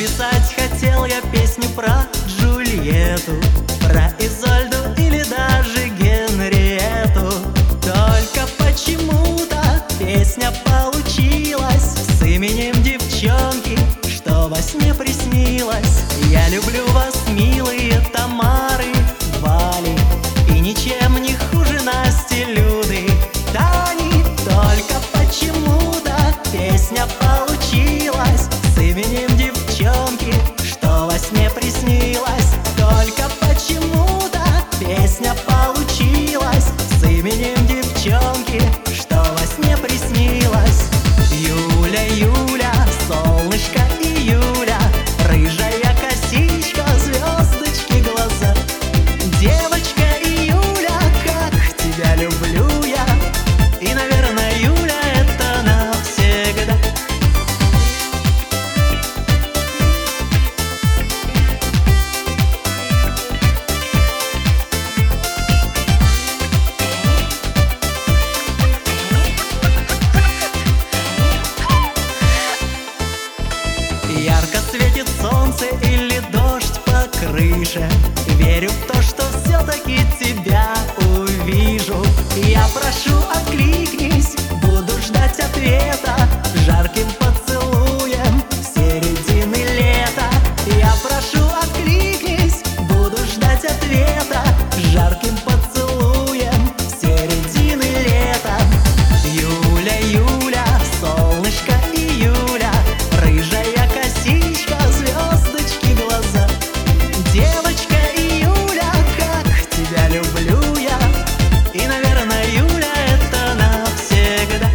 Написать хотел я песню про Джульетту, про Изольду или даже Генриетту. Только почему-то песня получилась с именем девчонки, что во сне приснилось. Я люблю вас, милые Тамары, Вали, и ничем не хуже Насти, Люды, Тани. Только почему-то песня получилась с именем девчонки, что во сне приснилось. Только почему-то песня получилась с именем девчонки, что во сне приснилось. Юля, Юля, солнышко июля, рыжая косичка, звездочки глаза. Девочка Июля, как тебя люблю я, и, наверное, Юля, это навсегда. Ярко светит солнце или дождь по крыше, верю в то, что все-таки тебя увижу. Я прошу, откликнись, буду ждать ответа жарким поцелуем с середины лета. Я прошу, откликнись, буду ждать ответа жарким поцелуем с середины лета. Юля, Юля, солнышко июля, рыжая косичка, звездочки глаза. Девочка Июля, как тебя люблю я, и, наверное, Юля, это навсегда.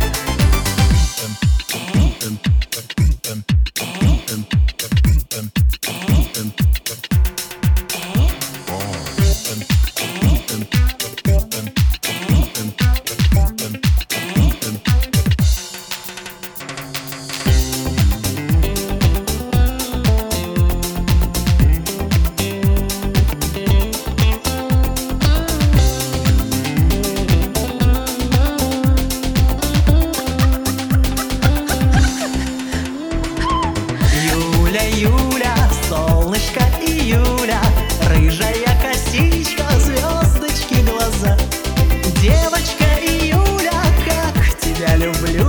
Юля, Юля, солнышко июля, рыжая косичка, звездочки глаза. Девочка Июля, как тебя люблю